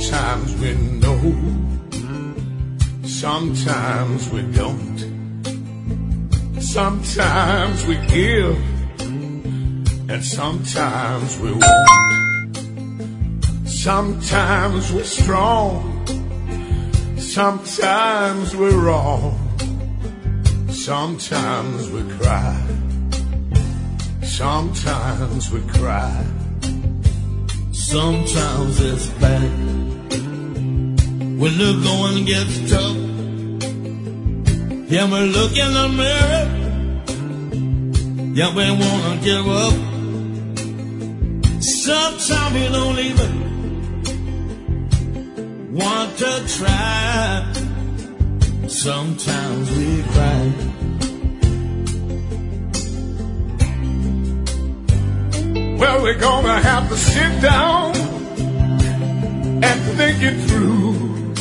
Sometimes we know, sometimes we don't. Sometimes we give, and sometimes we won't. Sometimes we're strong, sometimes we're wrong. Sometimes we cry, sometimes we cry. Sometimes it's bad when the going gets tough. Yeah, we look in the mirror. Yeah, we wanna give up. Sometimes we don't even want to try. Sometimes we cry. Well, we're gonna have to sit down and think it through.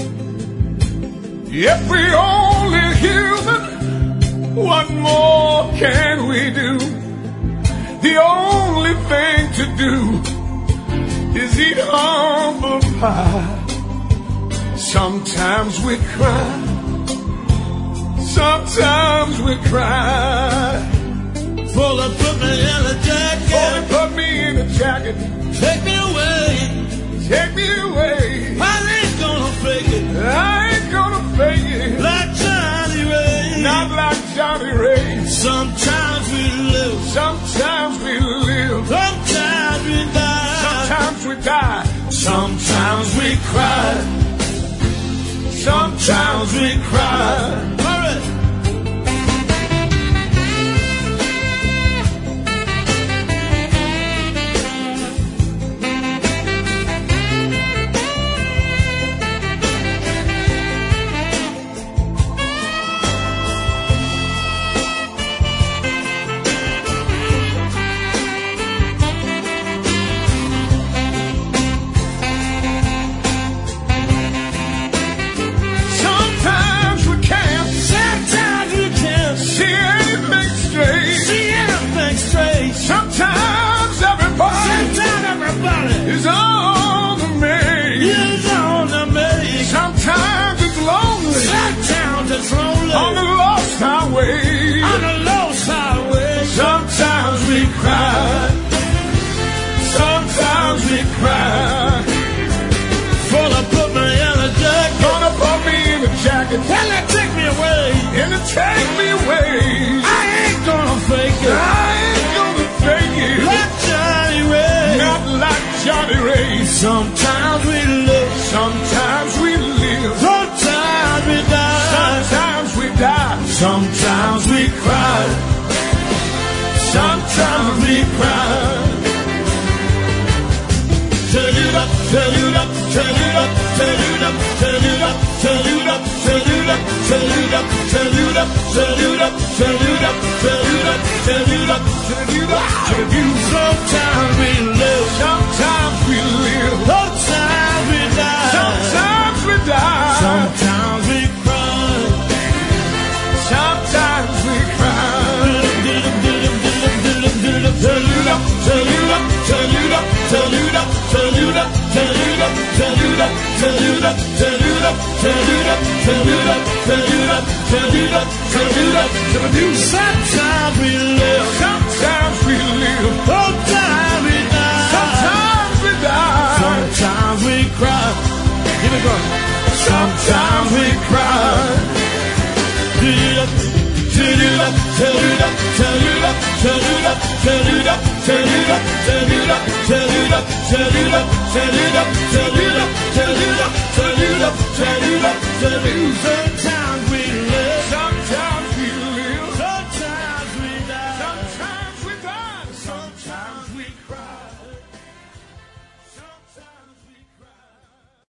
If we only human, what more can we do? The only thing to do is eat humble pie. Sometimes we cry, sometimes we cry. For they put me in a jacket, for they put me in a jacket. Take me away, take me away. I ain't gonna fake it, I ain't gonna fake it. Like Johnny Ray, not like Johnny Ray. Sometimes we live, sometimes we live. Sometimes we die, sometimes we die. Sometimes we cry, sometimes we cry. Is on the make. Is on the make. Sometimes it's lonely. Sometimes it's lonely. On the lost highway. On the lost highway. Sometimes we cry. Sometimes we cry. Gonna put me in a jacket. Gonna put me in a jacket. And they take me away. And they take me away. I ain't gonna fake it. I ain't gonna fake it. Like Johnny Ray. Not like Johnny Ray. Sometimes we live, sometimes we live. Sometimes we die, sometimes we die. Sometimes we cry, sometimes we cry. Turn it up, turn it up, turn it up, turn it up, turn it up, turn it up, turn it up, turn it up, turn it up, turn it up, turn it up, turn it up, turn it up, turn it up, turn it up. Sometimes we live, sometimes we live. Sometimes we die, sometimes we die. Sometimes we cry, sometimes we cry. Turn it up, turn it up, turn it up, turn it up, turn it up, turn it up, turn it up, turn it up, turn it up, turn it up, turn it up, turn it up, turn it up, turn it up, turn it up. Sometimes we live, sometimes we live. Sometimes we die, sometimes we die. Sometimes we cry. Give it going. Sometimes we cry. Turn it up, turn it up, turn it up, turn it up, turn it up, turn it up, turn it up, turn it up, turn it up, turn it up, turn it up, turn it up, turn it up.